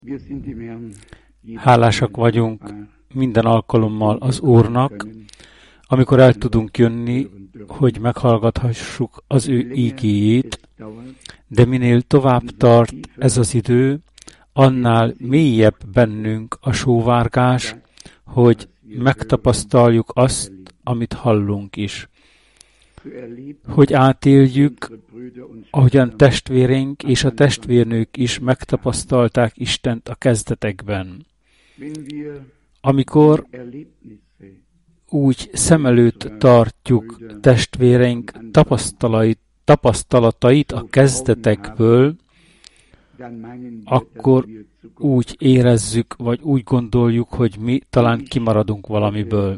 Hálásak vagyunk minden alkalommal az Úrnak, amikor el tudunk jönni, hogy meghallgathassuk az ő ígéjét, de minél tovább tart ez az idő, annál mélyebb bennünk a sóvárgás, hogy megtapasztaljuk azt, amit hallunk is. Hogy átéljük, ahogyan testvéreink és a testvérnők is megtapasztalták Istent a kezdetekben. Amikor úgy szem előtt tartjuk testvéreink tapasztalatait a kezdetekből, akkor úgy érezzük, vagy úgy gondoljuk, hogy mi talán kimaradunk valamiből.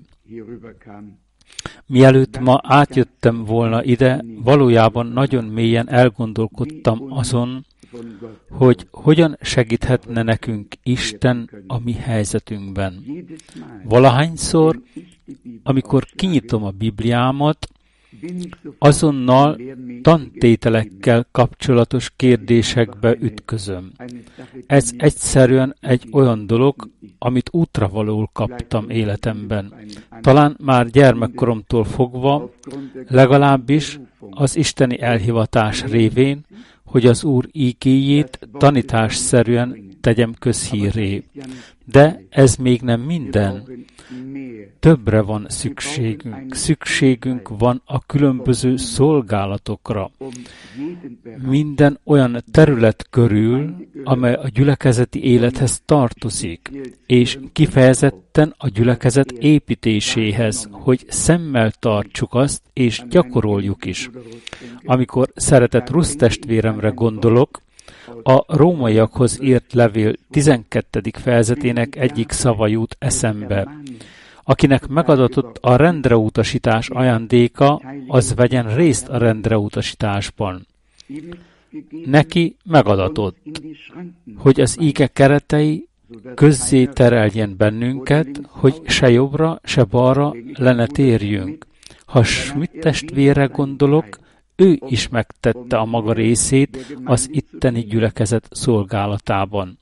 Mielőtt ma átjöttem volna ide, valójában nagyon mélyen elgondolkodtam azon, hogy hogyan segíthetne nekünk Isten a mi helyzetünkben. Valahányszor, amikor kinyitom a Bibliámat, azonnal tantételekkel kapcsolatos kérdésekbe ütközöm. Ez egyszerűen egy olyan dolog, amit útravalóul kaptam életemben. Talán már gyermekkoromtól fogva, legalábbis az isteni elhivatás révén, hogy az Úr ígéjét tanításszerűen tegyem közhírré. De ez még nem minden. Többre van szükségünk. Szükségünk van a különböző szolgálatokra. Minden olyan terület körül, amely a gyülekezeti élethez tartozik, és kifejezetten a gyülekezet építéséhez, hogy szemmel tartsuk azt, és gyakoroljuk is. Amikor szeretett Rusz testvéremre gondolok, a rómaiakhoz írt levél 12. fejezetének egyik szava jut eszembe. Akinek megadatott a rendreutasítás ajándéka, az vegyen részt a rendreutasításban. Neki megadatott, hogy az íge keretei közzé tereljen bennünket, hogy se jobbra, se balra le ne térjünk. Ha Schmidt testvére gondolok, ő is megtette a maga részét az itteni gyülekezet szolgálatában.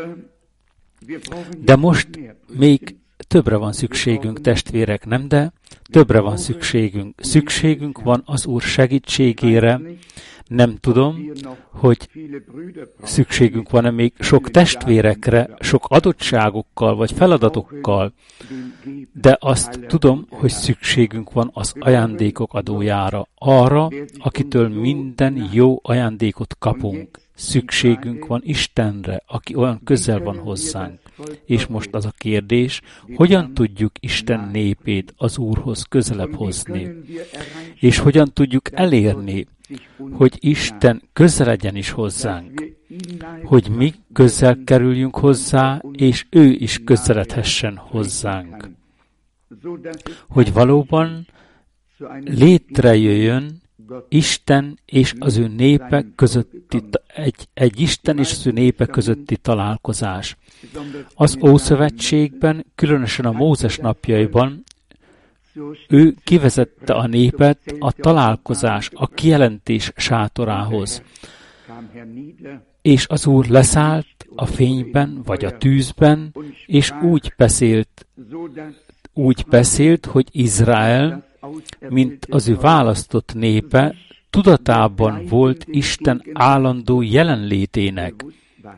De most még többre van szükségünk, testvérek, nem, de többre van szükségünk. Szükségünk van az Úr segítségére. Nem tudom, hogy szükségünk van-e még sok testvérekre, sok adottságokkal vagy feladatokkal, de azt tudom, hogy szükségünk van az ajándékok adójára, arra, akitől minden jó ajándékot kapunk. Szükségünk van Istenre, aki olyan közel van hozzánk. És most az a kérdés, hogyan tudjuk Isten népét az Úrhoz közelebb hozni? És hogyan tudjuk elérni, hogy Isten közeledjen is hozzánk, hogy mi közel kerüljünk hozzá, és ő is közeledhessen hozzánk. Hogy valóban létrejöjjön Isten és az ő népe közötti, egy Isten és az ő népe közötti találkozás. Az Ószövetségben, különösen a Mózes napjaiban, ő kivezette a népet a találkozás, a kijelentés sátorához. És az Úr leszállt a fényben, vagy a tűzben, és úgy beszélt, hogy Izrael, mint az ő választott népe, tudatában volt Isten állandó jelenlétének.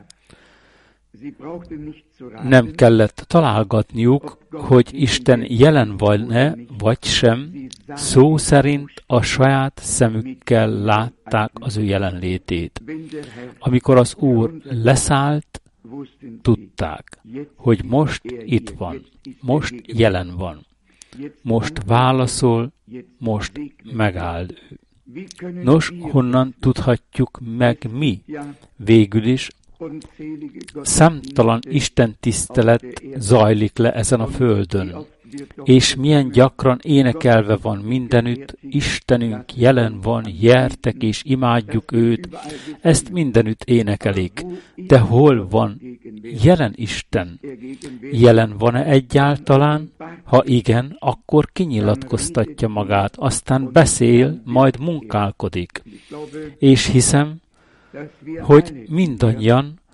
Nem kellett találgatniuk, hogy Isten jelen van-e, vagy sem, szó szerint a saját szemükkel látták az ő jelenlétét. Amikor az Úr leszállt, tudták, hogy most itt van, most jelen van, most válaszol, most megáll ő. Nos, honnan tudhatjuk meg mi? Végül is számtalan Isten tisztelet zajlik le ezen a földön, és milyen gyakran énekelve van mindenütt, Istenünk jelen van, gyertek és imádjuk őt, ezt mindenütt énekelik. De hol van jelen Isten? Jelen van-e egyáltalán? Ha igen, akkor kinyilatkoztatja magát, aztán beszél, majd munkálkodik. És hiszem, hogy mindannyian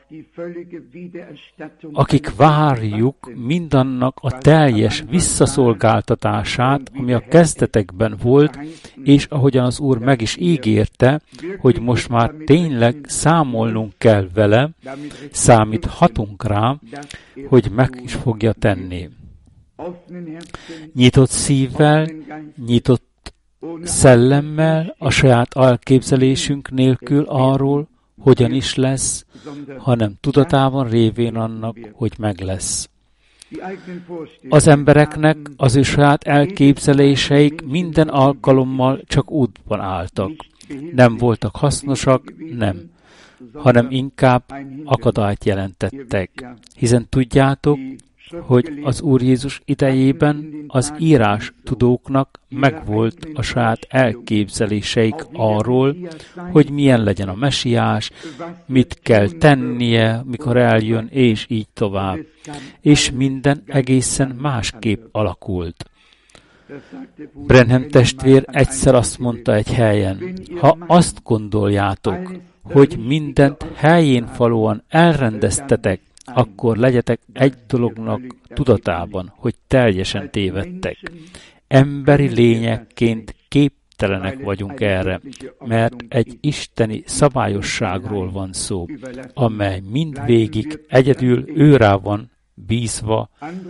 akik várjuk mindannak a teljes visszaszolgáltatását, ami a kezdetekben volt, és ahogyan az Úr meg is ígérte, hogy most már tényleg számolnunk kell vele, számíthatunk rá, hogy meg is fogja tenni. Nyitott szívvel, nyitott szellemmel, a saját elképzelésünk nélkül arról, hogyan is lesz, hanem tudatában révén annak, hogy meg lesz. Az embereknek az ő saját elképzeléseik minden alkalommal csak útban álltak. Nem voltak hasznosak, nem, hanem inkább akadályt jelentettek. Hiszen tudjátok, hogy az Úr Jézus idejében az írás tudóknak megvolt a saját elképzeléseik arról, hogy milyen legyen a mesiás, mit kell tennie, mikor eljön, és így tovább. És minden egészen másképp alakult. Branham testvér egyszer azt mondta egy helyen, ha azt gondoljátok, hogy mindent helyén valóan elrendeztetek, akkor legyetek egy dolognak tudatában, hogy teljesen tévedtek. Emberi lényekként képtelenek vagyunk erre, mert egy isteni szabályosságról van szó, amely mindvégig egyedül őrá van bízva.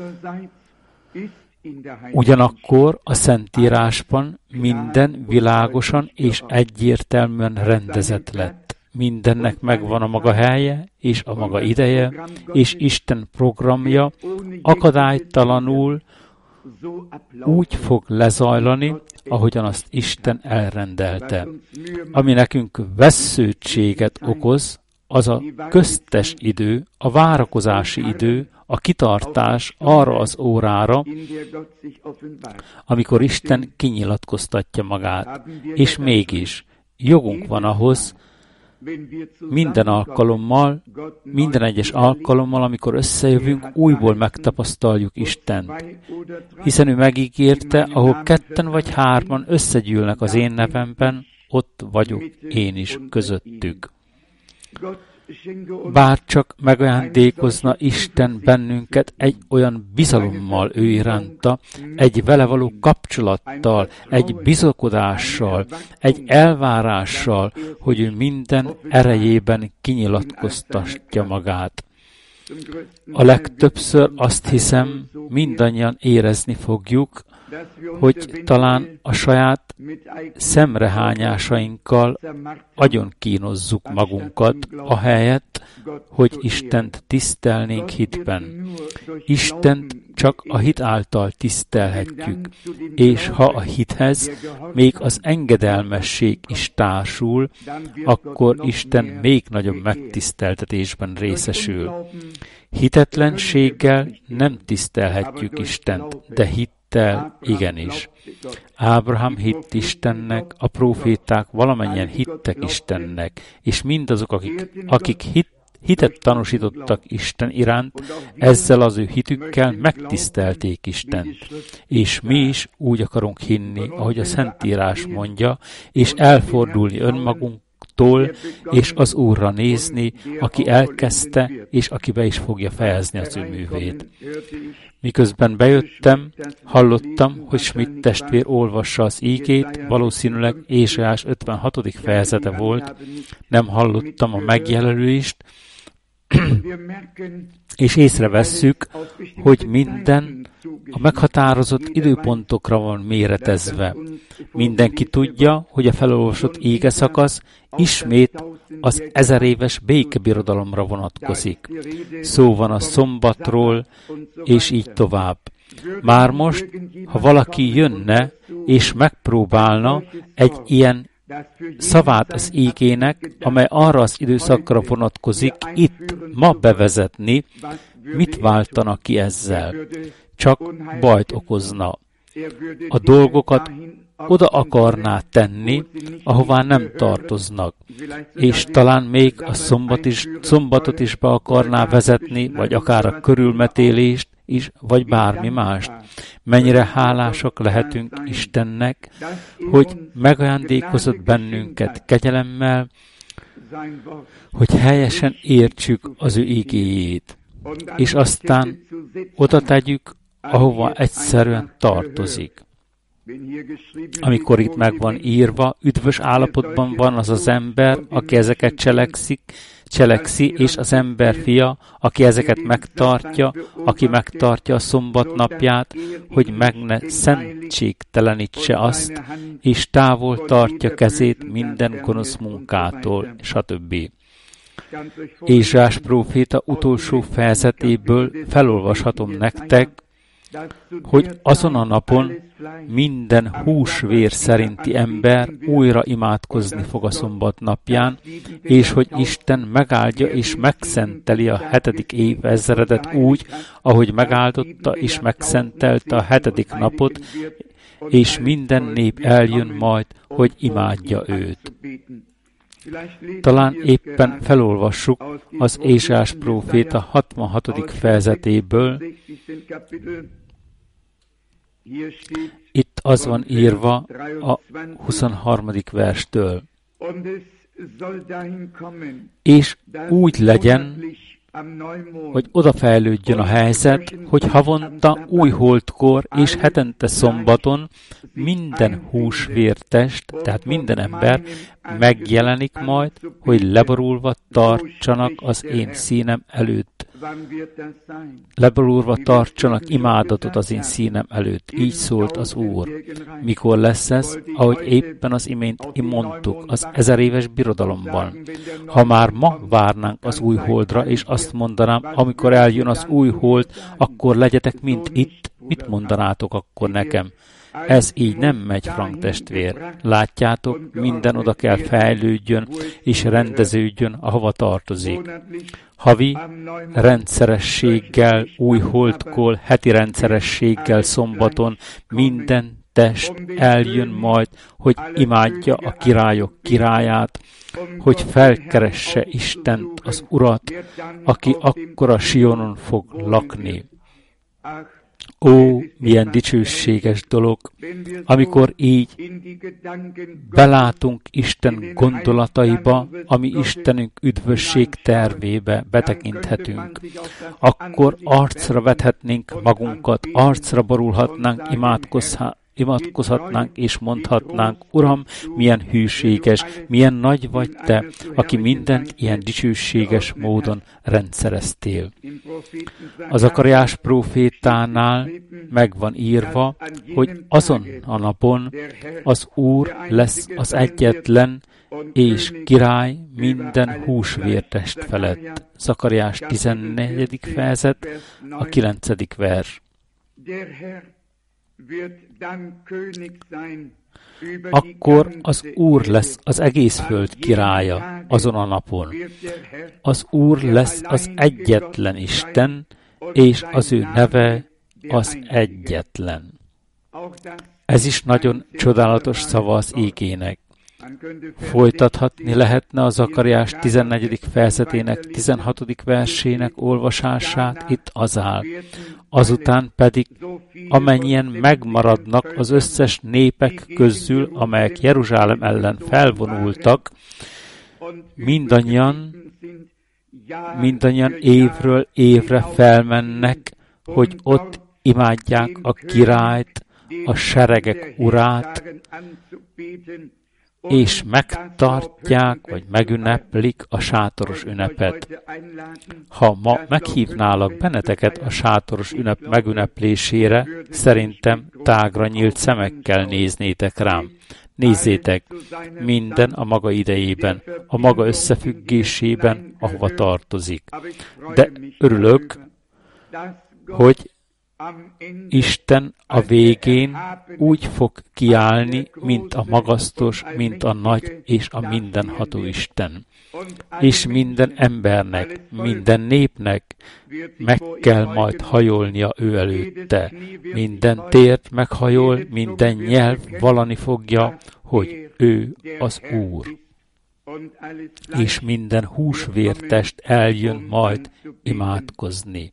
Ugyanakkor a Szentírásban minden világosan és egyértelműen rendezett lett. Mindennek megvan a maga helye, és a maga ideje, és Isten programja akadálytalanul úgy fog lezajlani, ahogyan azt Isten elrendelte. Ami nekünk vesszőtséget okoz, az a köztes idő, a várakozási idő, a kitartás arra az órára, amikor Isten kinyilatkoztatja magát. És mégis jogunk van ahhoz, minden alkalommal, minden egyes alkalommal, amikor összejövünk, újból megtapasztaljuk Istent. Hiszen ő megígérte, ahol ketten vagy hárman összegyűlnek az én nevemben, ott vagyok én is közöttük. Bár csak megajándékozna Isten bennünket egy olyan bizalommal ő iránta, egy vele való kapcsolattal, egy bizakodással, egy elvárással, hogy ő minden erejében kinyilatkoztatja magát. A legtöbbször azt hiszem, mindannyian érezni fogjuk, hogy talán a saját szemrehányásainkkal agyon kínozzuk magunkat, ahelyett, hogy Istent tisztelnénk hitben. Istent csak a hit által tisztelhetjük, és ha a hithez még az engedelmesség is társul, akkor Isten még nagyobb megtiszteltetésben részesül. Hitetlenséggel nem tisztelhetjük Istent, de hittel igenis. Ábrahám hitt Istennek, a próféták valamennyien hittek Istennek, és mindazok, akik hitet tanúsítottak Isten iránt, ezzel az ő hitükkel megtisztelték Istent. És mi is úgy akarunk hinni, ahogy a Szentírás mondja, és elfordulni önmagunktól, és az Úrra nézni, aki elkezdte, és aki be is fogja fejezni az ő művét. Miközben bejöttem, hallottam, hogy Schmidt testvér olvassa az ígét, valószínűleg Ézsaiás 56. fejezete volt, nem hallottam a megjelölést, és észrevesszük, hogy minden a meghatározott időpontokra van méretezve. Mindenki tudja, hogy a felolvasott ígeszakasz ismét az 1000 éves békebirodalomra vonatkozik. Szó van a szombatról, és így tovább. Már most, ha valaki jönne, és megpróbálna egy ilyen szavát az ígének, amely arra az időszakra vonatkozik, itt ma bevezetni, mit váltana ki ezzel? Csak bajt okozna. A dolgokat oda akarná tenni, ahová nem tartoznak, és talán még a szombatot is be akarná vezetni, vagy akár a körülmetélést is, vagy bármi mást. Mennyire hálásak lehetünk Istennek, hogy megajándékozott bennünket kegyelemmel, hogy helyesen értsük az ő igéjét, és aztán oda tegyük, ahova egyszerűen tartozik. Amikor itt meg van írva, üdvös állapotban van az az ember, aki ezeket cselekszi, és az ember fia, aki ezeket megtartja, aki megtartja a szombat napját, hogy meg ne szentségtelenítse azt, és távol tartja kezét minden gonosz munkától, stb. Ézsaiás próféta utolsó fejezetéből felolvashatom nektek, hogy azon a napon minden húsvér szerinti ember újra imádkozni fog a szombat napján, és hogy Isten megáldja és megszenteli a 7. évezredet úgy, ahogy megáldotta és megszentelte a 7. napot, és minden nép eljön majd, hogy imádja őt. Talán éppen felolvassuk az Ézsaiás próféta 66. fejezetéből. Itt az van írva a 23. verstől. És úgy legyen, hogy odafejlődjön a helyzet, hogy havonta új holdkor és hetente szombaton minden húsvértest, tehát minden ember megjelenik majd, hogy leborulva tartsanak az én színem előtt. Leborulva tartsanak imádatot az én színem előtt. Így szólt az Úr. Mikor lesz ez? Ahogy éppen az imént mondtuk, az 1000 éves birodalomban. Ha már ma várnánk az új holdra, és azt mondanám, amikor eljön az új hold, akkor legyetek mint itt, mit mondanátok akkor nekem? Ez így nem megy, Frank testvér. Látjátok, minden oda kell fejlődjön és rendeződjön, ahova tartozik. Havi rendszerességgel, új holdkor, heti rendszerességgel szombaton minden test eljön majd, hogy imádja a királyok királyát, hogy felkeresse Istent, az Urat, aki akkor a Sionon fog lakni. Ó, milyen dicsőséges dolog, amikor így belátunk Isten gondolataiba, ami Istenünk üdvösség tervébe betekinthetünk. Akkor arcra vethetnénk magunkat, arcra borulhatnánk, imádkozhatnánk és mondhatnánk, Uram, milyen hűséges, milyen nagy vagy Te, aki mindent ilyen dicsőséges módon rendszereztél. Az Zakariás prófétánál meg van írva, hogy azon a napon az Úr lesz az egyetlen és király minden húsvértest felett. Zakariás 14. fejezet, a 9. vers. Akkor az Úr lesz az egész föld királya azon a napon. Az Úr lesz az egyetlen Isten, és az ő neve az egyetlen. Ez is nagyon csodálatos szava az ígének. Folytathatni lehetne a Zakariás 14. fejezetének 16. versének olvasását, itt az áll. Azután pedig, amennyien megmaradnak az összes népek közül, amelyek Jeruzsálem ellen felvonultak, mindannyian évről évre felmennek, hogy ott imádják a királyt, a seregek urát, és megtartják, vagy megünneplik a sátoros ünnepet. Ha ma meghívnálak benneteket a sátoros ünnep megünneplésére, szerintem tágra nyílt szemekkel néznétek rám. Nézzétek, minden a maga idejében, a maga összefüggésében, ahova tartozik. De örülök, hogy Isten a végén úgy fog kiállni, mint a magasztos, mint a nagy és a mindenható Isten. És minden embernek, minden népnek meg kell majd hajolnia ő előtte. Minden tért meghajol, minden nyelv vallani fogja, hogy ő az Úr. És minden húsvértest eljön majd imádkozni.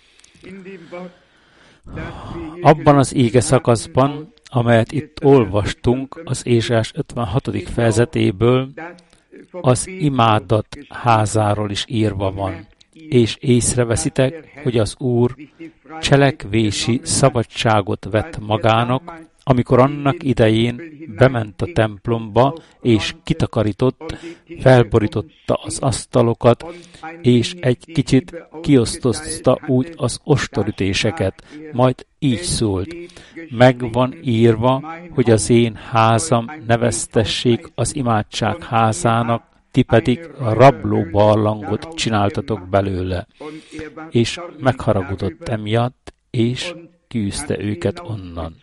Abban az íge szakaszban, amelyet itt olvastunk az Ézsaiás 56. fejezetéből, az imádat házáról is írva van, és észreveszitek, hogy az Úr cselekvési szabadságot vett magának, amikor annak idején bement a templomba, és kitakarított, felborította az asztalokat, és egy kicsit kiosztozta úgy az ostorütéseket, majd így szólt: meg van írva, hogy az én házam neveztessék az imádság házának, ti pedig a rabló barlangot csináltatok belőle. És megharagudott emiatt, és kiűzte őket onnan.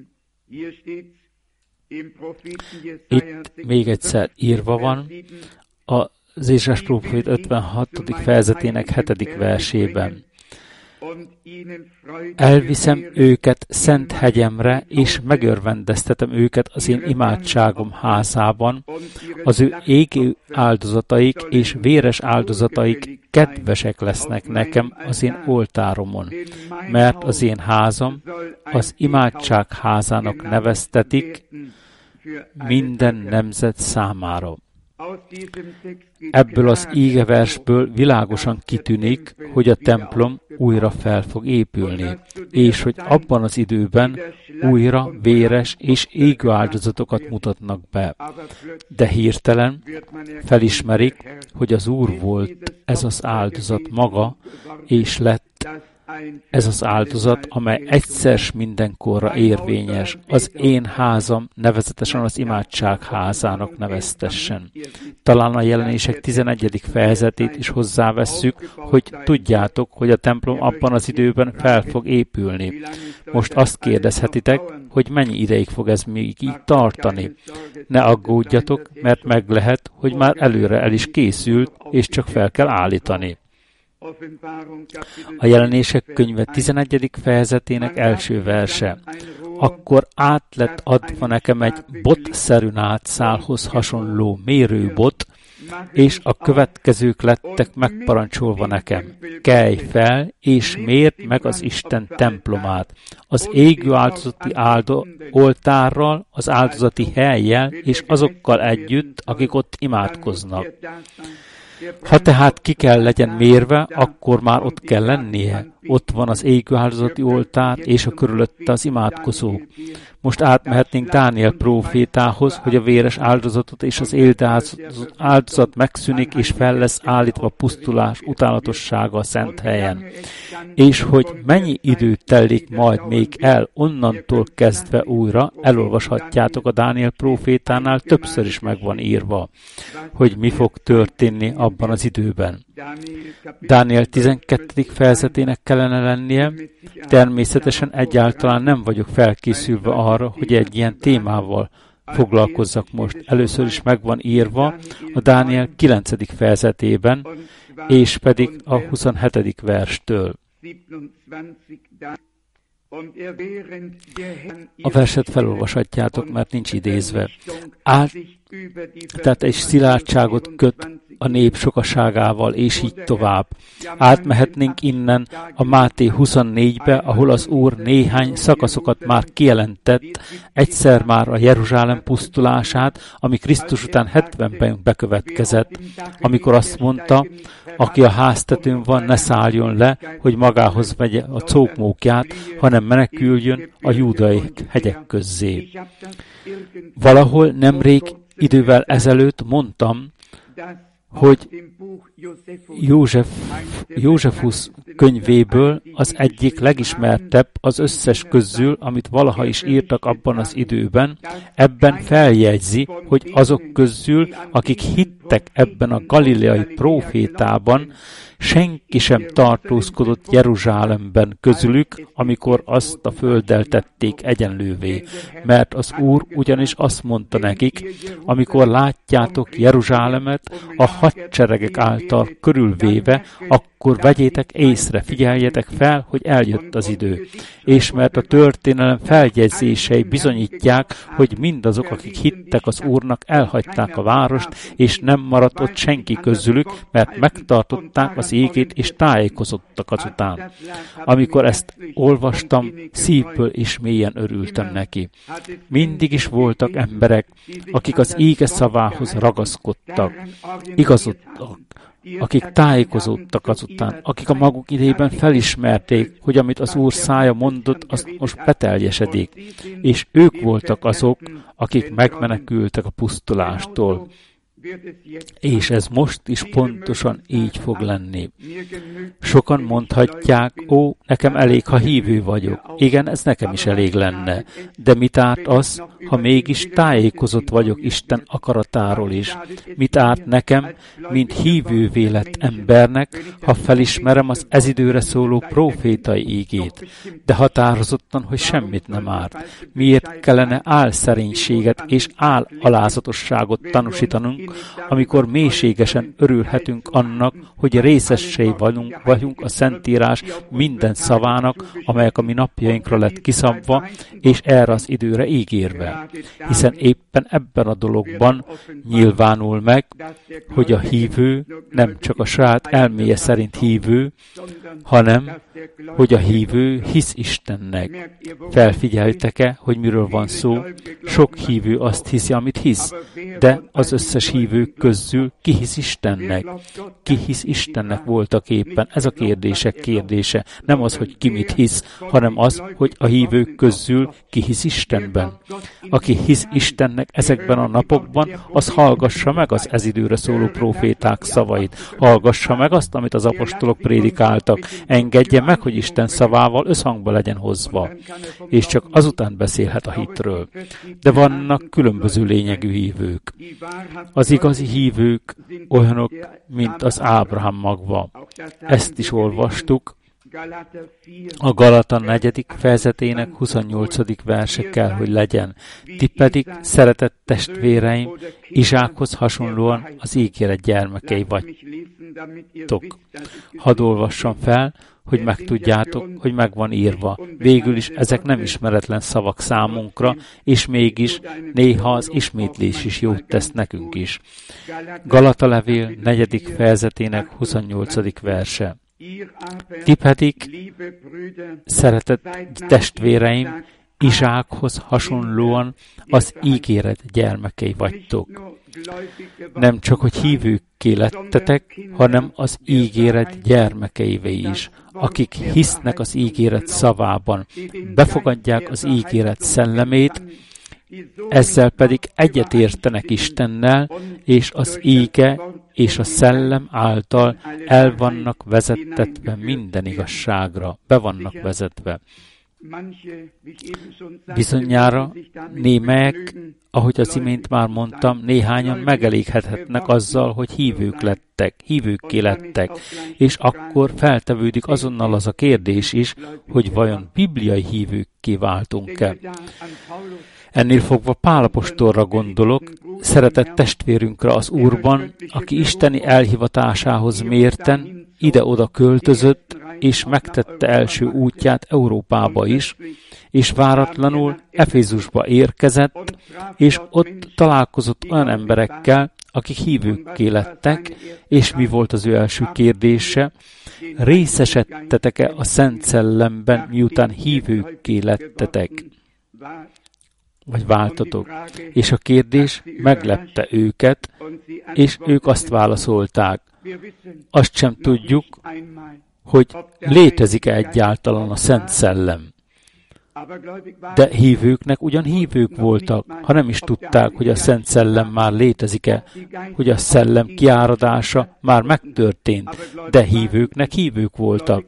Itt még egyszer írva van az Ézsaiás prófét 56. fejezetének 7. versében. Elviszem őket szent hegyemre, és megörvendeztetem őket az én imádságom házában. Az ő égő áldozataik és véres áldozataik kedvesek lesznek nekem az én oltáromon, mert az én házam az imádság házának neveztetik minden nemzet számára. Ebből az ígeversből világosan kitűnik, hogy a templom újra fel fog épülni, és hogy abban az időben újra véres és égő áldozatokat mutatnak be. De hirtelen felismerik, hogy az Úr volt ez az áldozat maga, és lett ez az áldozat, amely egyszer mindenkorra érvényes, az én házam, nevezetesen az imádság házának neveztessen. Talán a Jelenések 11. fejezetét is hozzávesszük, hogy tudjátok, hogy a templom abban az időben fel fog épülni. Most azt kérdezhetitek, hogy mennyi ideig fog ez még így tartani. Ne aggódjatok, mert meg lehet, hogy már előre el is készült, és csak fel kell állítani. A Jelenések könyve 11. fejezetének első verse. Akkor át lett adva nekem egy botszerű nátszálhoz hasonló mérőbot, és a következők lettek megparancsolva nekem. Kelj fel, és mérd meg az Isten templomát, az égő áldozati oltárral, az áldozati hellyel, és azokkal együtt, akik ott imádkoznak. Ha tehát ki kell legyen mérve, akkor már ott kell lennie. Ott van az égő áldozati oltár, és a körülötte az imádkozók. Most átmehetnénk Dániel prófétához, hogy a véres áldozatot és az élt áldozat megszűnik, és fel lesz állítva a pusztulás utálatossága a szent helyen. És hogy mennyi idő telik majd még el onnantól kezdve újra, elolvashatjátok a Dániel prófétánál, többször is meg van írva, hogy mi fog történni abban az időben. Dániel 12. fejezetének kellene lennie, természetesen egyáltalán nem vagyok felkészülve arra, hogy egy ilyen témával foglalkozzak most. Először is meg van írva a Dániel 9. fejezetében, és pedig a 27. verstől. A verset felolvashatjátok, mert nincs idézve. Tehát egy szilárdságot köt a nép sokaságával, és így tovább. Átmehetnénk innen a Máté 24-be, ahol az Úr néhány szakaszokat már kijelentett, egyszer már a Jeruzsálem pusztulását, ami Krisztus után 70-ben bekövetkezett, amikor azt mondta, aki a háztetőn van, ne szálljon le, hogy magához vegye a cókmókját, hanem meneküljön a júdai hegyek közzé. Valahol nemrég idővel ezelőtt mondtam, hogy Józsefus könyvéből az egyik legismertebb az összes közül, amit valaha is írtak abban az időben, ebben feljegyzi, hogy azok közül, akik hittek ebben a galileai prófétában, senki sem tartózkodott Jeruzsálemben közülük, amikor azt a földdel tették egyenlővé. Mert az Úr ugyanis azt mondta nekik, amikor látjátok Jeruzsálemet a hadseregek által által körülvéve, akkor vegyétek észre, figyeljetek fel, hogy eljött az idő. És mert a történelem feljegyzései bizonyítják, hogy mindazok, akik hittek az Úrnak, elhagyták a várost, és nem maradt ott senki közülük, mert megtartották az égét, és tájékozottak azután. Amikor ezt olvastam, szívből és mélyen örültem neki. Mindig is voltak emberek, akik az ége szavához ragaszkodtak, igazodtak, akik tájékozódtak azután, akik a maguk idejében felismerték, hogy amit az Úr szája mondott, az most beteljesedik, és ők voltak azok, akik megmenekültek a pusztulástól. És ez most is pontosan így fog lenni. Sokan mondhatják, ó, nekem elég, ha hívő vagyok. Igen, ez nekem is elég lenne. De mit árt az, ha mégis tájékozott vagyok Isten akaratáról is? Mit árt nekem, mint hívővé lett embernek, ha felismerem az ezidőre szóló prófétai ígét? De határozottan, hogy semmit nem árt. Miért kellene álszerénységet és állalázatosságot tanúsítanunk, amikor mélységesen örülhetünk annak, hogy részessé vagyunk a Szentírás minden szavának, amelyek a mi napjainkra lett kiszabva, és erre az időre ígérve. Hiszen éppen ebben a dologban nyilvánul meg, hogy a hívő nem csak a saját elméje szerint hívő, hanem hogy a hívő hisz Istennek. Felfigyeltek-e, hogy miről van szó? Sok hívő azt hiszi, amit hisz, de az összes hívők közül ki hisz Istennek? Ki hisz Istennek voltak éppen? Ez a kérdések kérdése. Nem az, hogy ki mit hisz, hanem az, hogy a hívők közül ki hisz Istenben. Aki hisz Istennek ezekben a napokban, az hallgassa meg az ezidőre szóló próféták szavait. Hallgassa meg azt, amit az apostolok prédikáltak. Engedje meg, hogy Isten szavával összhangba legyen hozva. És csak azután beszélhet a hitről. De vannak különböző lényegű hívők. Az igazi hívők olyanok, mint az Ábrahám magva. Ezt is olvastuk. A Galata 4. fejezetének 28. verse kell, hogy legyen. Ti pedig, szeretett testvéreim, Izsákhoz hasonlóan az ígéret gyermekei vagytok. Hadd olvassam fel, hogy megtudjátok, hogy meg van írva. Végül is ezek nem ismeretlen szavak számunkra, és mégis néha az ismétlés is jót tesz nekünk is. Galata levél 4. fejezetének 28. verse. Ti pedig, szeretett testvéreim, Izsákhoz hasonlóan az ígéret gyermekei vagytok. Nem csak, hogy hívőkké lettetek, hanem az ígéret gyermekeivé is, akik hisznek az ígéret szavában, befogadják az ígéret szellemét, ezzel pedig egyetértenek Istennel, és az íge és a szellem által el vannak vezettetve minden igazságra, be vannak vezetve. Bizonyára némelyek, ahogy az imént már mondtam, néhányan megelégedhetnek azzal, hogy hívőkké lettek, és akkor feltevődik azonnal az a kérdés is, hogy vajon bibliai hívőkké váltunk-e. Ennél fogva Pál apostolra gondolok, szeretett testvérünkre az Úrban, aki isteni elhivatásához mérten ide-oda költözött, és megtette első útját Európába is, és váratlanul Efézusba érkezett, és ott találkozott olyan emberekkel, akik hívőkké lettek, és mi volt az ő első kérdése? Részesedtetek-e a Szent Szellemben, miután hívőkké lettetek? Vagy váltatok. És a kérdés meglepte őket, és ők azt válaszolták. Azt sem tudjuk, hogy létezik-e egyáltalán a Szent Szellem. De hívőknek ugyan hívők voltak, ha nem is tudták, hogy a Szent Szellem már létezik-e, hogy a szellem kiáradása már megtörtént, de hívőknek hívők voltak.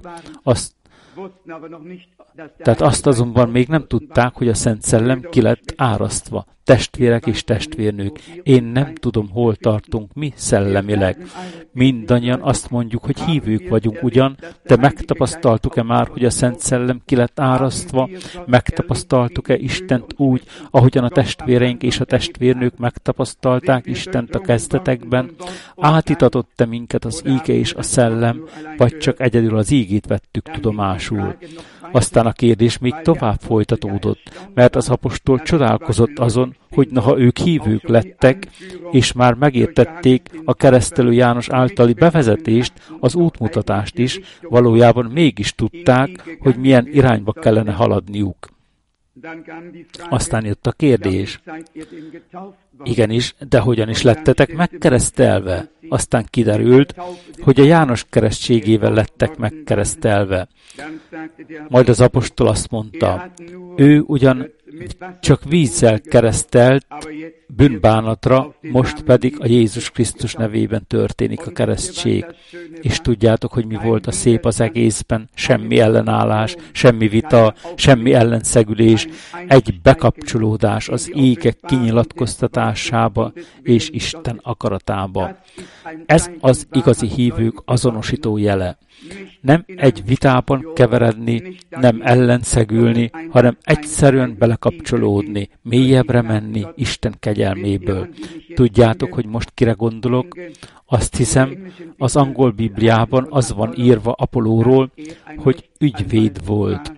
Tehát azt azonban még nem tudták, hogy a Szent Szellem ki lett árasztva. testvérek és testvérnők, én nem tudom, hol tartunk mi szellemileg. Mindannyian azt mondjuk, hogy hívők vagyunk ugyan, de megtapasztaltuk-e már, hogy a Szent Szellem ki lett árasztva? Megtapasztaltuk-e Istent úgy, ahogyan a testvéreink és a testvérnők megtapasztalták Istent a kezdetekben? Átitatott-e minket az íge és a szellem, vagy csak egyedül az ígét vettük tudomásul? Aztán a kérdés még tovább folytatódott, mert az apostol csodálkozott azon, hogy noha ők hívők lettek, és már megértették a keresztelő János általi bevezetést, az útmutatást is, valójában mégis tudták, hogy milyen irányba kellene haladniuk. Aztán jött a kérdés. Igenis, de hogyan is lettetek megkeresztelve? Aztán kiderült, hogy a János keresztségével lettek megkeresztelve. Majd az apostol azt mondta, ő ugyan csak vízzel keresztelt bűnbánatra, most pedig a Jézus Krisztus nevében történik a keresztség. És tudjátok, hogy mi volt a szép az egészben? Semmi ellenállás, semmi vita, semmi ellenszegülés, egy bekapcsolódás az égek kinyilatkoztatásába és Isten akaratába. Ez az igazi hívők azonosító jele. Nem egy vitában keveredni, nem ellenszegülni, hanem egyszerűen belekapcsolódni, mélyebbre menni Isten kegyelméből. Tudjátok, hogy most kire gondolok? Azt hiszem, az angol Bibliában az van írva Apollóról, hogy ügyvéd volt.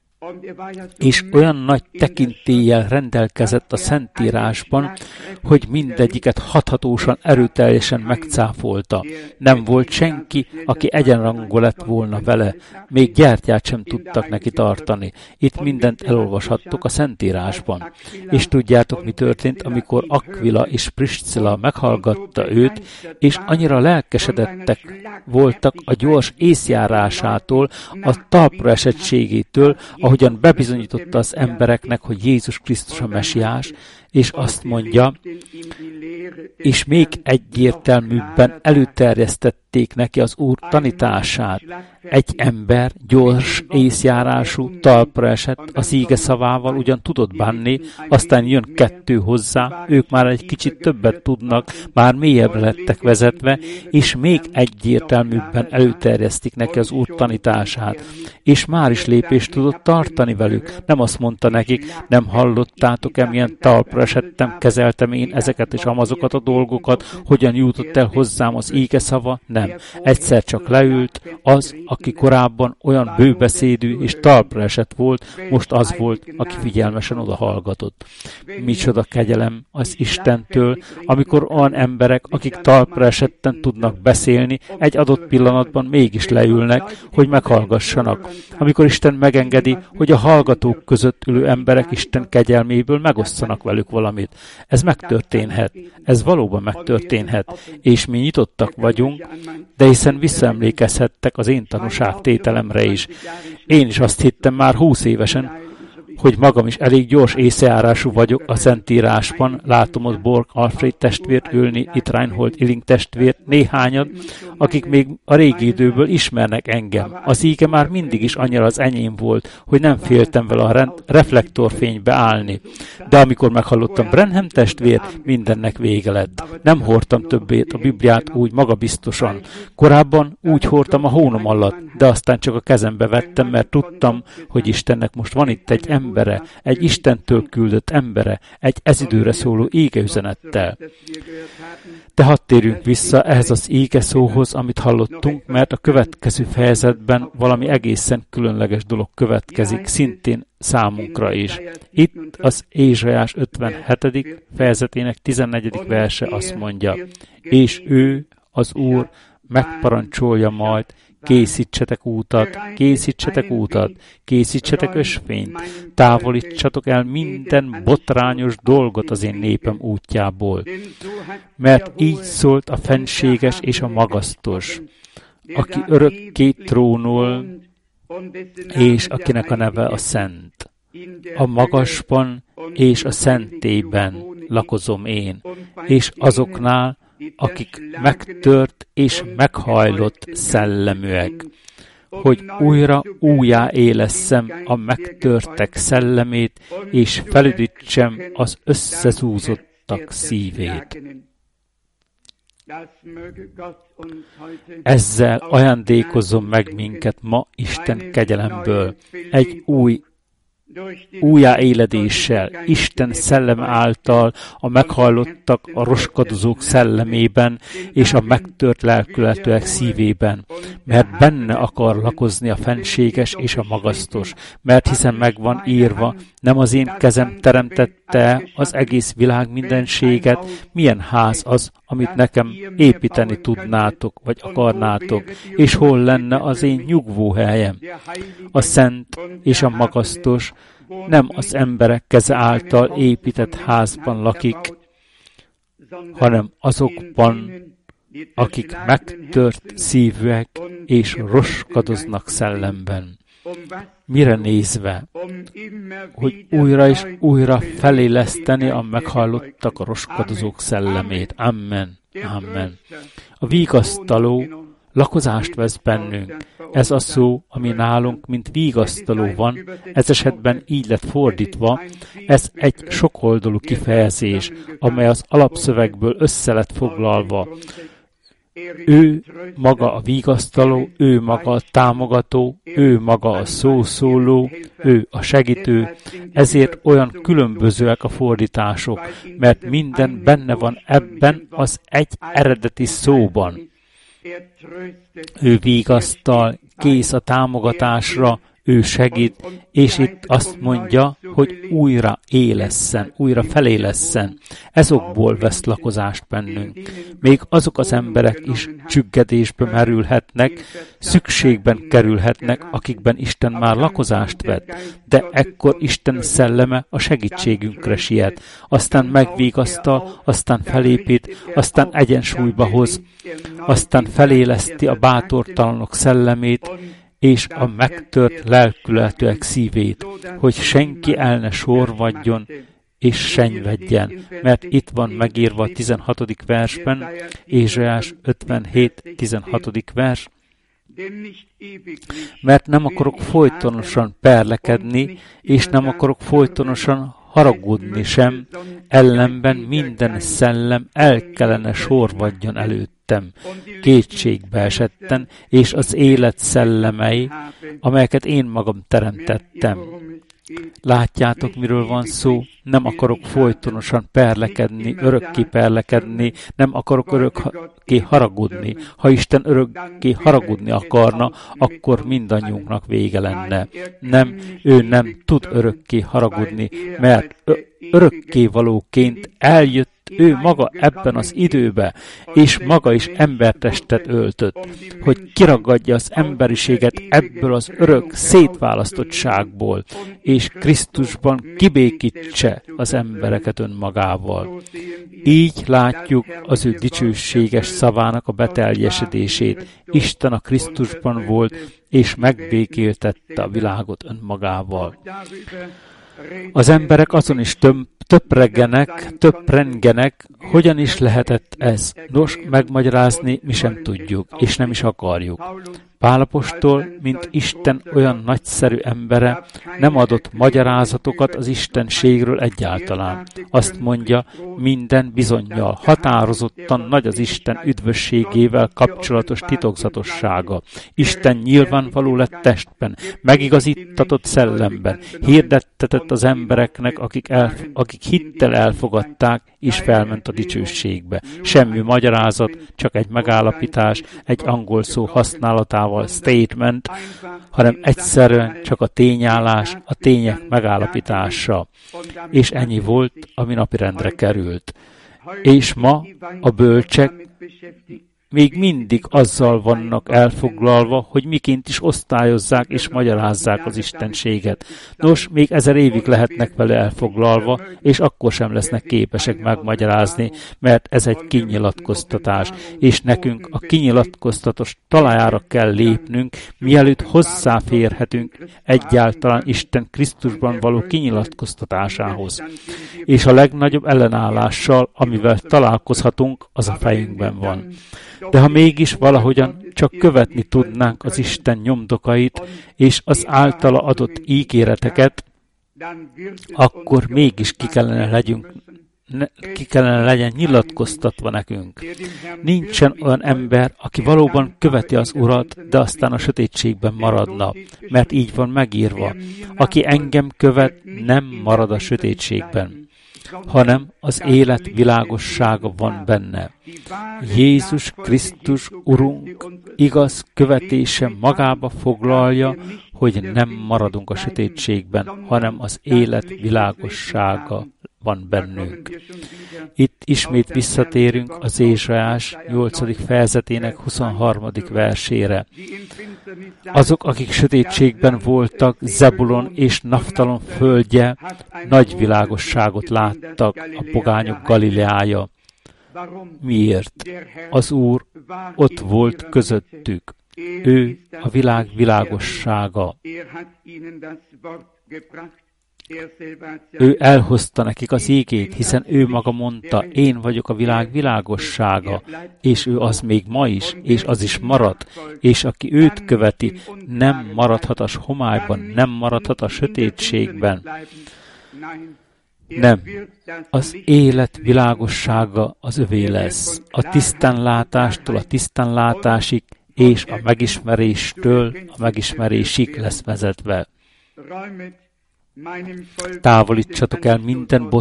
És olyan nagy tekintéllyel rendelkezett a Szentírásban, hogy mindegyiket hathatósan, erőteljesen megcáfolta. Nem volt senki, aki egyenrangú lett volna vele, még gyertyát sem tudtak neki tartani. Itt mindent elolvashattok a Szentírásban. És tudjátok, mi történt, amikor Aquila és Priscilla meghallgatta őt, és annyira lelkesedettek voltak a gyors észjárásától, a talpra esettségétől, ahogyan bebizonyította az embereknek, hogy Jézus Krisztus a Mesiás, és azt mondja, és még egyértelműbben előterjesztették neki az Úr tanítását. Egy ember gyors, észjárású, talpra esett, az íge szavával ugyan tudott bánni, aztán jön kettő hozzá, ők már egy kicsit többet tudnak, már mélyebbre lettek vezetve, és még egyértelműbben előterjesztik neki az Úr tanítását. És már is lépést tudott tartani velük. Nem azt mondta nekik, nem hallottátok-e, milyen talpra esettem, kezeltem én ezeket és amazokat a dolgokat, hogyan jutott el hozzám az íge szava? Nem. Egyszer csak leült, az, aki korábban olyan bőbeszédű és talpra esett volt, most az volt, aki figyelmesen odahallgatott. Micsoda kegyelem az Istentől, amikor olyan emberek, akik talpra esetten tudnak beszélni, egy adott pillanatban mégis leülnek, hogy meghallgassanak. Amikor Isten megengedi, hogy a hallgatók között ülő emberek Isten kegyelméből megosszanak velük valamit. Ez megtörténhet. Ez valóban megtörténhet. És mi nyitottak vagyunk, de hiszen visszaemlékezhettek az én tanúságtételemre is. Én is azt hittem már 20 évesen, hogy magam is elég gyors észjárású vagyok a Szentírásban, látom ott Borg Alfred testvért ülni, itt Reinhold Illing testvért, néhányat, akik még a régi időből ismernek engem. Az íge már mindig is annyira az enyém volt, hogy nem féltem vele a reflektorfénybe állni. De amikor meghallottam Branham testvért, mindennek vége lett. Nem hordtam többét a Bibliát úgy magabiztosan. Korábban úgy hordtam a hónom alatt, de aztán csak a kezembe vettem, mert tudtam, hogy Istennek most van itt egy embere, egy Istentől küldött embere, egy ezidőre szóló égeüzenettel. De hadd térjünk vissza ehhez az ége szóhoz, amit hallottunk, mert a következő fejezetben valami egészen különleges dolog következik, szintén számunkra is. Itt az Ézsaiás 57. fejezetének 14. verse azt mondja, és ő, az Úr, megparancsolja majd, készítsetek útat, készítsetek ösvényt, távolítsatok el minden botrányos dolgot az én népem útjából. Mert így szólt a fenséges és a magasztos, aki örökké trónol, és akinek a neve a Szent. A magasban és a szentében lakozom én, és azoknál, akik megtört és meghajlott szelleműek. hogy újra újjáélesszem a megtörtek szellemét, és felüdítsem az összezúzottak szívét. Ezzel ajándékozzon meg minket ma Isten kegyelemből, egy újjáéledéssel, Isten szellem által a meghallottak a roskadozók szellemében és a megtört lelkületűek szívében, mert benne akar lakozni a fenséges és a magasztos, mert hiszen meg van írva, nem az én kezem teremtette az egész világ mindenséget, milyen ház az, amit nekem építeni tudnátok, vagy akarnátok, és hol lenne az én nyugvóhelyem. A szent és a magasztos nem az emberek keze által épített házban lakik, hanem azokban, akik megtört szívűek és roskadoznak szellemben. Mire nézve, hogy újra és újra feléleszteni a meghallottak a roskadozók szellemét. Amen. Amen. A vigasztaló lakozást vesz bennünk. Ez a szó, ami nálunk, mint vigasztaló van, ez esetben így lett fordítva, ez egy sokoldalú kifejezés, amely az alapszövegből össze lett foglalva. Ő maga a vigasztaló, ő maga a támogató, ő maga a szószóló, ő a segítő, ezért olyan különbözőek a fordítások, mert minden benne van ebben az egy eredeti szóban. Ő vigasztal, kész a támogatásra, ő segít, és itt azt mondja, hogy újra élesszen, újra felélesszen. Ezokból vesz lakozást bennünk. Még azok az emberek is csüggedésbe merülhetnek, szükségben kerülhetnek, akikben Isten már lakozást vett, de ekkor Isten szelleme a segítségünkre siet. Aztán megvigasztal, aztán felépít, aztán egyensúlyba hoz, aztán feléleszti a bátortalanok szellemét, és a megtört lelkületűek szívét, hogy senki el ne sorvadjon és senyvedjen, mert itt van megírva a 16. versben, Ézsaiás 57. 16. vers, mert nem akarok folytonosan perlekedni, és nem akarok folytonosan haragudni sem, ellenben minden szellem el kellene sorvadjon előttem, kétségbe esetten, és az élet szellemei, amelyeket én magam teremtettem. Látjátok, miről van szó? Nem akarok folytonosan perlekedni, örökké perlekedni, nem akarok örökké haragudni. Ha Isten örökké haragudni akarna, akkor mindannyiunknak vége lenne. Nem, ő nem tud örökké haragudni, mert örökkévalóként eljött ő maga ebben az időbe, és maga is embertestet öltött, hogy kiragadja az emberiséget ebből az örök szétválasztottságból, és Krisztusban kibékítse az embereket önmagával. Így látjuk az ő dicsőséges szavának a beteljesedését. Isten a Krisztusban volt, és megbékéltette a világot önmagával. Az emberek azon is töprengenek, hogyan is lehetett ez. Nos, megmagyarázni mi sem tudjuk, és nem is akarjuk. Pál apostol, mint Isten olyan nagyszerű embere, nem adott magyarázatokat az istenségről egyáltalán. Azt mondja, minden bizonnyal, határozottan nagy az Isten üdvösségével kapcsolatos titokzatossága. Isten nyilvánvaló lett testben, megigazítatott szellemben, hirdettetett az embereknek, akik hittel elfogadták, és felment a dicsőségbe. Semmi magyarázat, csak egy megállapítás, egy angol szó használatával, statement, hanem egyszerűen csak a tényállás, a tények megállapítása. És ennyi volt, ami napirendre került. És ma a bölcsek még mindig azzal vannak elfoglalva, hogy miként is osztályozzák és magyarázzák az istenséget. Nos, még 1000 évig lehetnek vele elfoglalva, és akkor sem lesznek képesek megmagyarázni, mert ez egy kinyilatkoztatás, és nekünk a kinyilatkoztatás talajára kell lépnünk, mielőtt hozzáférhetünk egyáltalán Isten Krisztusban való kinyilatkoztatásához. És a legnagyobb ellenállással, amivel találkozhatunk, az a fejünkben van. De ha mégis valahogyan csak követni tudnánk az Isten nyomdokait és az általa adott ígéreteket, akkor mégis ki kellene legyen nyilatkoztatva nekünk. Nincsen olyan ember, aki valóban követi az Urat, de aztán a sötétségben maradna, mert így van megírva. Aki engem követ, nem marad a sötétségben, hanem az élet világossága van benne. Jézus Krisztus Urunk igaz követése magába foglalja, hogy nem maradunk a sötétségben, hanem az élet világossága van bennünk. Itt ismét visszatérünk az Ézsaiás 8. fejezetének 23. versére. Azok, akik sötétségben voltak, Zebulon és Naftalon földje, nagy világosságot láttak, a pogányok Galileája. Miért? Az Úr ott volt közöttük. Ő a világ világossága. Ő elhozta nekik az ígét, hiszen ő maga mondta, én vagyok a világ világossága, és ő az még ma is, és az is marad, és aki őt követi, nem maradhat a homályban, nem maradhat a sötétségben. Nem, az élet világossága az övé lesz, a tisztánlátástól a tisztánlátásig, és a megismeréstől a megismerésig lesz vezetve. Távolítsatok el minden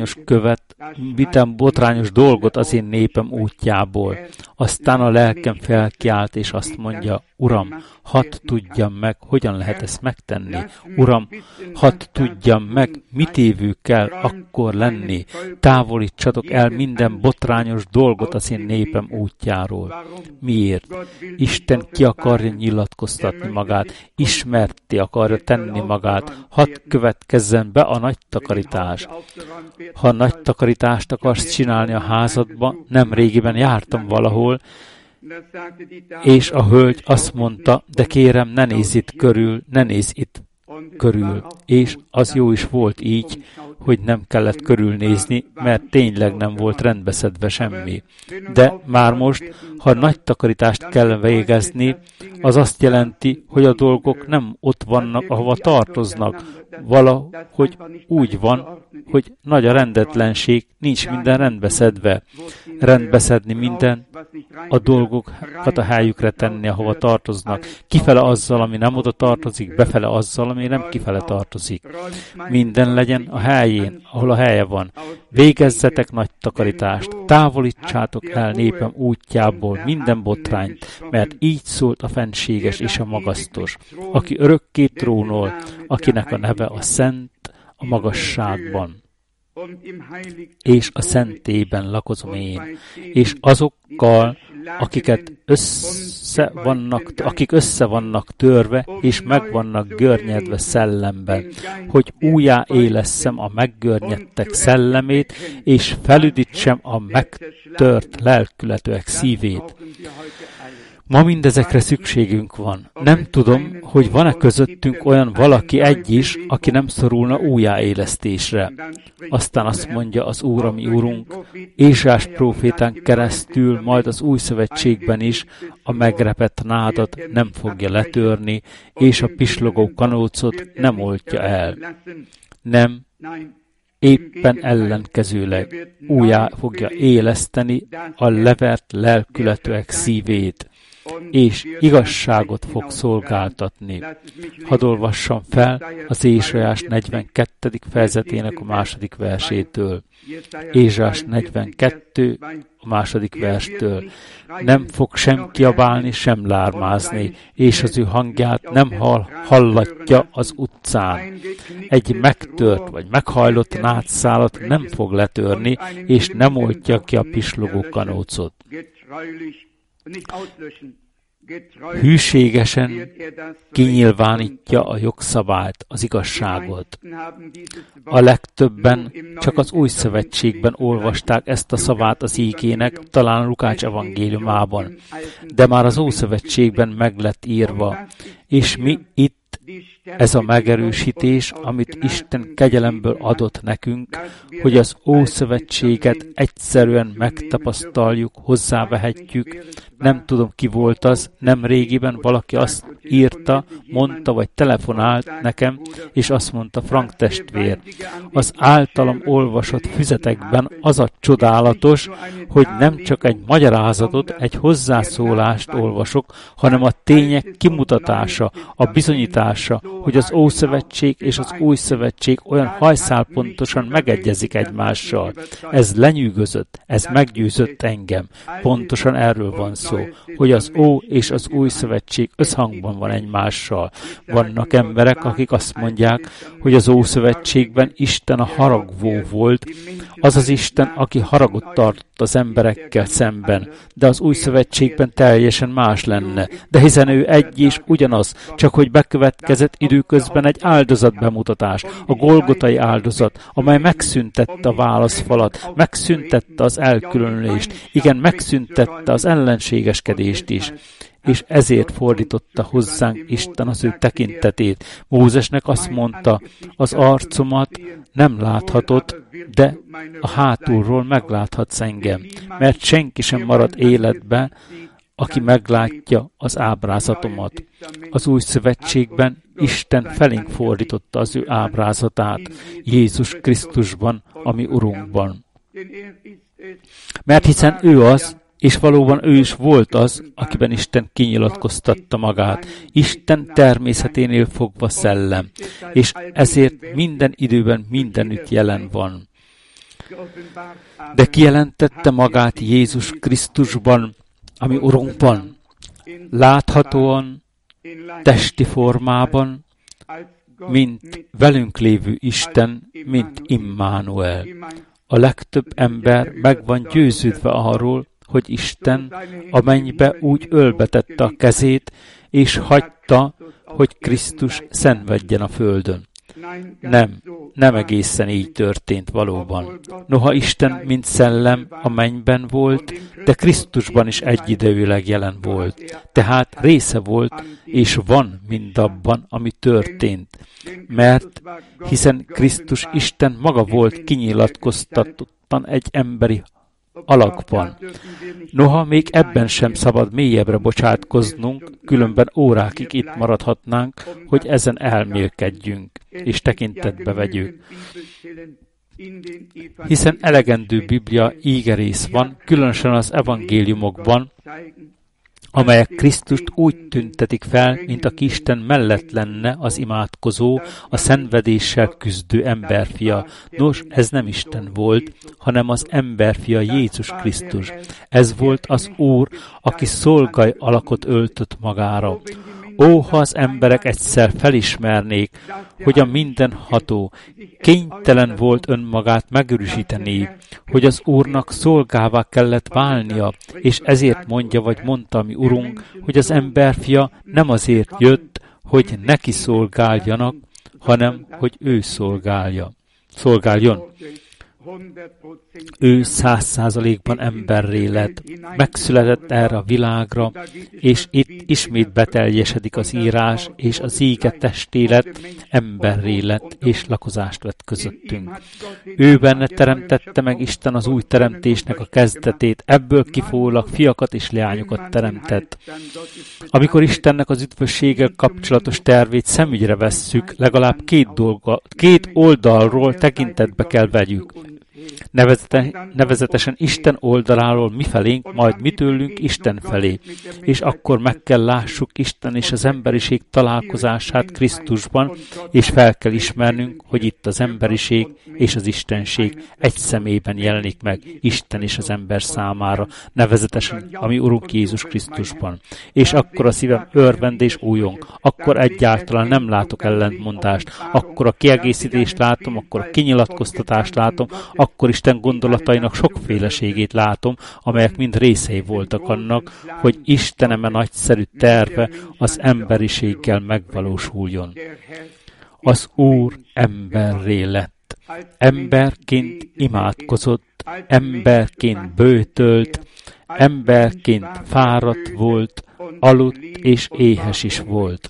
botrányos dolgot az én népem útjából. Aztán a lelkem felkiált, és azt mondja, Uram, hadd tudjam meg, hogyan lehet ezt megtenni. Uram, hadd tudjam meg, mit évő kell akkor lenni. Távolítsatok el minden botrányos dolgot az én népem útjáról. Miért? Isten ki akarja nyilatkoztatni magát, ismerté akarja tenni magát, hadd következzen be a nagy takarítás. Ha nagy takarítást akarsz csinálni a házadba, nem régiben jártam valahol, és a hölgy azt mondta, de kérem, ne nézz itt körül, ne nézz itt körül. És az jó is volt így, hogy nem kellett körülnézni, mert tényleg nem volt rendbeszedve semmi. De már most, ha nagy takarítást kell végezni, az azt jelenti, hogy a dolgok nem ott vannak, ahova tartoznak. Valahogy úgy van, hogy nagy a rendetlenség, nincs minden rendbeszedve. Rendbeszedni minden, a dolgokat a helyükre tenni, ahova tartoznak. Kifele azzal, ami nem oda tartozik, befele azzal, ami nem kifele tartozik. Minden legyen a helyén, ahol a helye van. Végezzetek nagy takarítást, távolítsátok el népem útjából minden botrányt, mert így szólt a fenséges és a magasztos, aki örökké trónol, akinek a neve a szent a magasságban, és a szentében lakozom én, és azokkal, akik össze vannak törve, és meg vannak görnyedve szellemben, hogy újjá élesszem a meggörnyedtek szellemét, és felüdítsem a megtört lelkületűek szívét. Ma mindezekre szükségünk van. Nem tudom, hogy van-e közöttünk olyan valaki egy is, aki nem szorulna újjáélesztésre. Aztán azt mondja az Úr, ami Úrunk, Ézsaiás prófétán keresztül, majd az új szövetségben is a megrepett nádat nem fogja letörni, és a pislogó kanócot nem oltja el. Nem, éppen ellenkezőleg újjá fogja éleszteni a levert lelkületűek szívét, és igazságot fog szolgáltatni. Hadd olvassam fel az Ézsaiás 42. fejezetének a 2. versétől. Ézsaiás 42. a 2. verstől. Nem fog sem kiabálni, sem lármázni, és az ő hangját nem hallatja az utcán. Egy megtört vagy meghajlott nádszálat nem fog letörni, és nem oltja ki a pislogó kanócot. Hűségesen kinyilvánítja a jogszabályt, az igazságot. A legtöbben csak az új szövetségben olvasták ezt a szavát az ígének, talán Lukács evangéliumában, de már az ószövetségben meg lett írva, és mi itt ez a megerősítés, amit Isten kegyelemből adott nekünk, hogy az Ószövetséget egyszerűen megtapasztaljuk, hozzávehetjük. Nem tudom, ki volt az, nem régiben valaki azt írta, mondta, vagy telefonált nekem, és azt mondta, Frank testvér, az általam olvasott füzetekben az a csodálatos, hogy nem csak egy magyarázatot, egy hozzászólást olvasok, hanem a tények kimutatása, a bizonyítása, hogy az Ószövetség és az Új Szövetség olyan hajszálpontosan megegyezik egymással. Ez lenyűgözött, ez meggyőzött engem. Pontosan erről van szó, hogy az Ó és az Új Szövetség összhangban van egymással. Vannak emberek, akik azt mondják, hogy az Ószövetségben Isten a haragvó volt, az az Isten, aki haragot tart az emberekkel szemben, de az Új Szövetségben teljesen más lenne. De hiszen ő egy és ugyanaz, csak hogy bekövetkezett időközben egy áldozatbemutatás, a Golgotai áldozat, amely megszüntette a válaszfalat, megszüntette az elkülönülést, igen, megszüntette az ellenségeskedést is. És ezért fordította hozzánk Isten az ő tekintetét. Mózesnek azt mondta, az arcomat nem láthatod, de a hátulról megláthatsz engem, mert senki sem marad életben, aki meglátja az ábrázatomat. Az Új Szövetségben Isten felénk fordította az ő ábrázatát, Jézus Krisztusban, ami Urunkban. Mert hiszen ő az, és valóban ő is volt az, akiben Isten kinyilatkoztatta magát. Isten természeténél fogva szellem, és ezért minden időben mindenütt jelen van. De kijelentette magát Jézus Krisztusban, ami Urunkban, láthatóan, testi formában, mint velünk lévő Isten, mint Immanuel. A legtöbb ember meg van győződve arról, hogy Isten a mennybe úgy ölbetette a kezét, és hagyta, hogy Krisztus szenvedjen a földön. Nem egészen így történt valóban. Noha Isten, mint szellem, a mennyben volt, de Krisztusban is egyidejűleg jelen volt. Tehát része volt, és van mindabban, ami történt. Mert hiszen Krisztus Isten maga volt kinyilatkoztatottan egy emberi alakban. Noha még ebben sem szabad mélyebbre bocsátkoznunk, különben órákig itt maradhatnánk, hogy ezen elmélkedjünk, és tekintetbe vegyük. Hiszen elegendő Biblia ígerész van, különösen az evangéliumokban, amelyek Krisztust úgy tüntetik fel, mint aki Isten mellett lenne az imádkozó, a szenvedéssel küzdő emberfia. Nos, ez nem Isten volt, hanem az emberfia Jézus Krisztus. Ez volt az Úr, aki szolgai alakot öltött magára. Ó, ha az emberek egyszer felismernék, hogy a mindenható kénytelen volt önmagát megörösíteni, hogy az Úrnak szolgává kellett válnia, és ezért mondja, vagy mondta mi Urunk, hogy az emberfia nem azért jött, hogy neki szolgáljanak, hanem hogy ő szolgáljon. Ő 100%-ban emberré lett, megszületett erre a világra, és itt ismét beteljesedik az írás, és az íge testé lett, emberré lett, és lakozást vett közöttünk. Ő benne teremtette meg Isten az új teremtésnek a kezdetét, ebből kifolyólag fiakat és leányokat teremtett. Amikor Istennek az üdvösséggel kapcsolatos tervét szemügyre vesszük, legalább két oldalról tekintetbe kell vegyük. Nevezetesen Isten oldaláról mifelénk, majd mi tőlünk Isten felé, és akkor meg kell lássuk Isten és az emberiség találkozását Krisztusban, és fel kell ismernünk, hogy itt az emberiség és az Istenség egy személyben jelenik meg Isten és az ember számára, nevezetesen a mi Urunk Jézus Krisztusban. És akkor a szívem örvend és újong, akkor egyáltalán nem látok ellentmondást, akkor a kiegészítést látom, akkor a kinyilatkoztatást látom, akkor Isten gondolatainak sokféleségét látom, amelyek mind részei voltak annak, hogy Istenem nagyszerű terve az emberiséggel megvalósuljon. Az Úr emberré lett. Emberként imádkozott, emberként böjtölt, emberként fáradt volt, aludt és éhes is volt.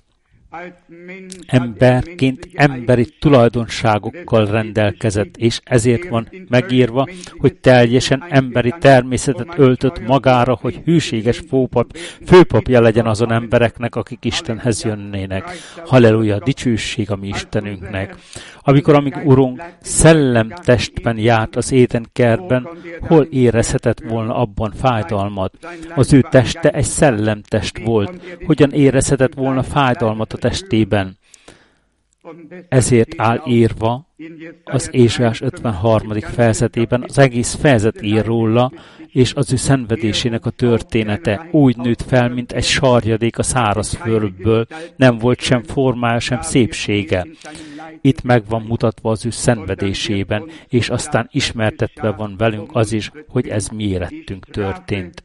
emberként emberi tulajdonságokkal rendelkezett, és ezért van megírva, hogy teljesen emberi természetet öltött magára, hogy hűséges főpapja legyen azon embereknek, akik Istenhez jönnének. Halleluja, dicsőség a mi Istenünknek. Amikor Urunk szellemtestben járt az Édenkertben, hol érezhetett volna abban fájdalmat? Az ő teste egy szellemtest volt. Hogyan érezhetett volna fájdalmat a testében? Ezért áll írva az Ézsaiás 53. fejezetében, az egész fejezet ír róla, és az ő szenvedésének a története. Úgy nőtt fel, mint egy sarjadék a szárazföldből, nem volt sem formája, sem szépsége. Itt meg van mutatva az ő szenvedésében, és aztán ismertetve van velünk az is, hogy ez mi érettünk történt.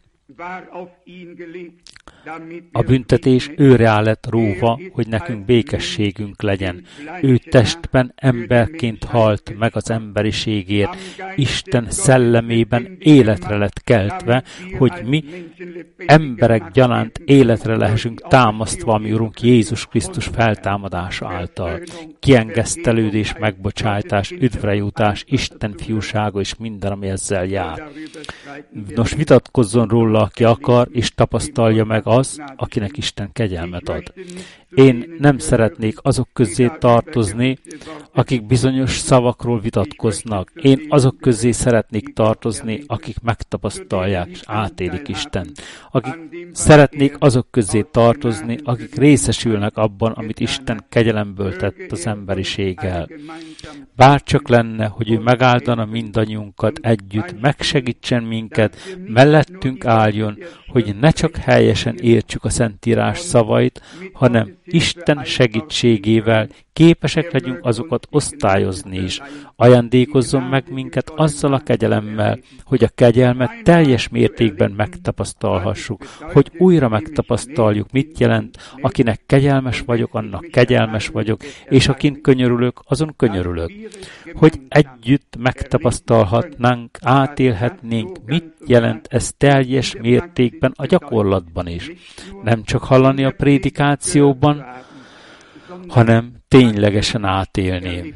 A büntetés őre lett róva, hogy nekünk békességünk legyen. Ő testben emberként halt meg az emberiségért, Isten szellemében életre lett keltve, hogy mi emberek gyanánt életre lehessünk támasztva, ami Urunk Jézus Krisztus feltámadása által. Kiengesztelődés, megbocsájtás, üdvrejutás, Isten fiúsága és minden, ami ezzel jár. Nos, vitatkozzon róla, aki akar, és tapasztalja meg az, akinek Isten kegyelmet ad. Én nem szeretnék azok közé tartozni, akik bizonyos szavakról vitatkoznak. Én azok közé szeretnék tartozni, akik megtapasztalják és átélik Isten. Szeretnék azok közé tartozni, akik részesülnek abban, amit Isten kegyelemből tett az emberiséggel. Bárcsak lenne, hogy ő megáldana mindannyiunkat együtt, megsegítsen minket, mellettünk álljon, hogy ne csak helyesen értsük a Szentírás szavait, hanem Isten segítségével képesek legyünk azokat osztályozni is. Ajándékozzon meg minket azzal a kegyelemmel, hogy a kegyelmet teljes mértékben megtapasztalhassuk, hogy újra megtapasztaljuk, mit jelent, akinek kegyelmes vagyok, annak kegyelmes vagyok, és akin könyörülök, azon könyörülök. Hogy együtt megtapasztalhatnánk, átélhetnénk, mit jelent ez teljes mértékben a gyakorlatban is. Nem csak hallani a prédikációban, hanem ténylegesen átélni.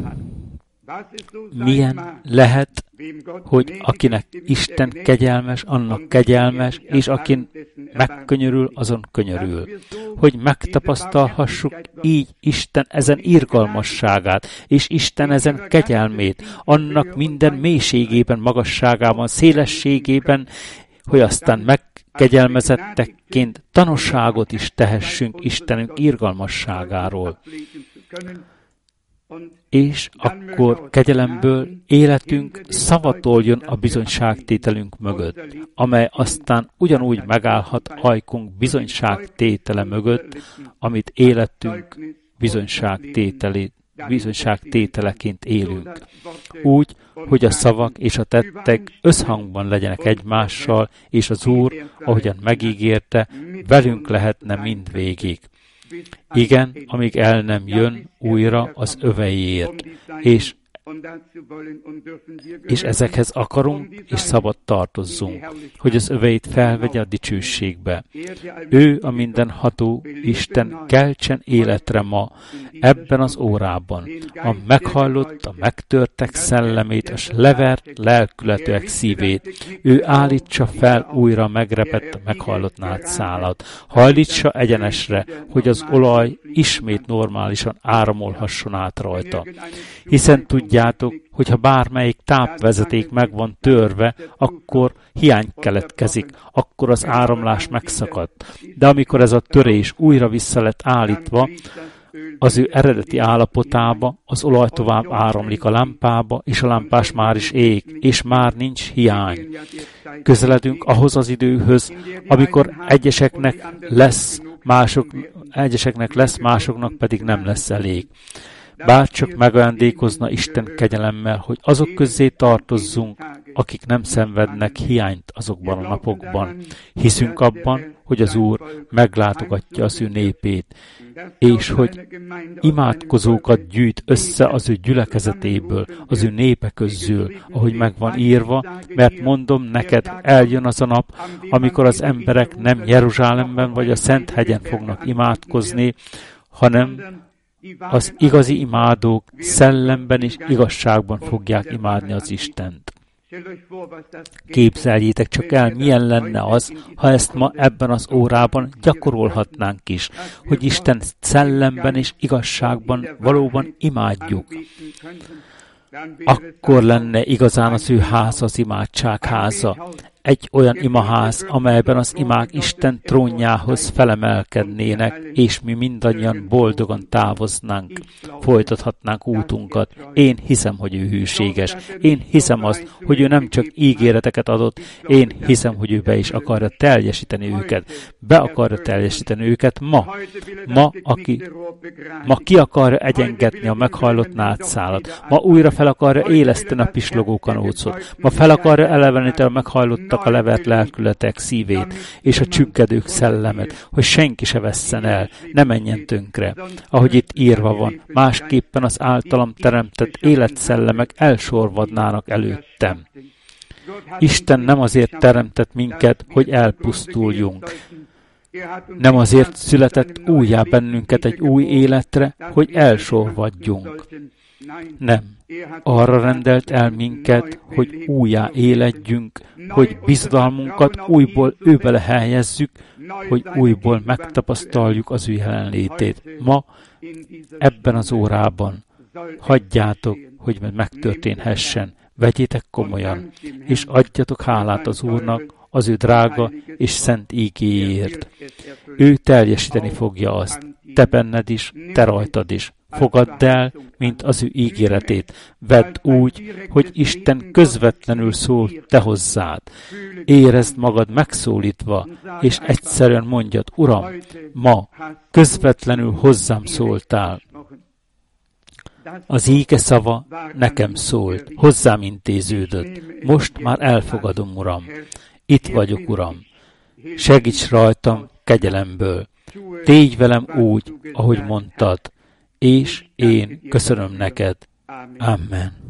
Milyen lehet, hogy akinek Isten kegyelmes, annak kegyelmes, és akin megkönyörül, azon könyörül. Hogy megtapasztalhassuk így Isten ezen irgalmasságát, és Isten ezen kegyelmét, annak minden mélységében, magasságában, szélességében, hogy aztán megkegyelmezettekként tanúságot is tehessünk Istenünk irgalmasságáról. És akkor kegyelemből életünk szavatoljon a bizonyságtételünk mögött, amely aztán ugyanúgy megállhat ajkunk bizonyságtétele mögött, amit életünk bizonyságtételeként élünk. Úgy, hogy a szavak és a tettek összhangban legyenek egymással, és az Úr, ahogyan megígérte, velünk lehetne mindvégig. Igen, amíg el nem jön újra az öveiért, és ezekhez akarunk, és szabad tartozzunk, hogy az öveit felvegye a dicsőségbe. Ő a mindenható Isten keltsen életre ma, ebben az órában, a meghallott, a megtörtek szellemét, és levert lelkületűek szívét. Ő állítsa fel újra megrepett, a meghallott nátszálat. Hajlítsa egyenesre, hogy az olaj ismét normálisan áramolhasson át rajta. Hiszen tudjátok, hogyha bármelyik tápvezeték meg van törve, akkor hiány keletkezik, akkor az áramlás megszakad. De amikor ez a törés újra vissza lett állítva, az ő eredeti állapotába, az olaj tovább áramlik a lámpába, és a lámpás már is ég, és már nincs hiány. Közeledünk ahhoz az időhöz, amikor egyeseknek lesz, másoknak pedig nem lesz elég. Bárcsak megajándékozna Isten kegyelemmel, hogy azok közé tartozzunk, akik nem szenvednek hiányt azokban a napokban. Hiszünk abban, hogy az Úr meglátogatja az ő népét, és hogy imádkozókat gyűjt össze az ő gyülekezetéből, az ő népe közül, ahogy meg van írva, mert mondom neked, eljön az a nap, amikor az emberek nem Jeruzsálemben vagy a Szenthegyen fognak imádkozni, hanem az igazi imádók szellemben és igazságban fogják imádni az Istent. Képzeljétek csak el, milyen lenne az, ha ezt ma ebben az órában gyakorolhatnánk is, hogy Isten szellemben és igazságban valóban imádjuk. Akkor lenne igazán az ő háza az imádság háza. Egy olyan imaház, amelyben az imák Isten trónjához felemelkednének, és mi mindannyian boldogan távoznánk, folytathatnánk útunkat. Én hiszem, hogy ő hűséges. Én hiszem azt, hogy ő nem csak ígéreteket adott, én hiszem, hogy ő be is akarja teljesíteni őket. Be akarja teljesíteni őket ma ki akarja egyengetni a meghajlott nátszálat. Ma újra fel akarja éleszteni a pislogó kanócot. Ma fel akarja eleveníteni a meghajlott a levert lelkületek szívét, és a csüggedők szellemet, hogy senki se vesszen el, ne menjen tönkre. Ahogy itt írva van, másképpen az általam teremtett életszellemek elsorvadnának előttem. Isten nem azért teremtett minket, hogy elpusztuljunk. Nem azért született újjá bennünket egy új életre, hogy elsorvadjunk. Nem. Arra rendelt el minket, hogy újjá éledjünk, hogy bizodalmunkat újból ővele helyezzük, hogy újból megtapasztaljuk az ő jelenlétét. Ma, ebben az órában hagyjátok, hogy megtörténhessen. Vegyétek komolyan, és adjatok hálát az Úrnak, az ő drága és szent ígéért. Ő teljesíteni fogja azt, te benned is, te rajtad is. Fogadd el, mint az ő ígéretét. Vedd úgy, hogy Isten közvetlenül szól te hozzád. Érezd magad megszólítva, és egyszerűen mondjad, Uram, ma közvetlenül hozzám szóltál. Az íge szava nekem szólt, hozzám intéződött. Most már elfogadom, Uram. Itt vagyok, Uram. Segíts rajtam kegyelemből. Tégy velem úgy, ahogy mondtad, és én köszönöm neked. Amen.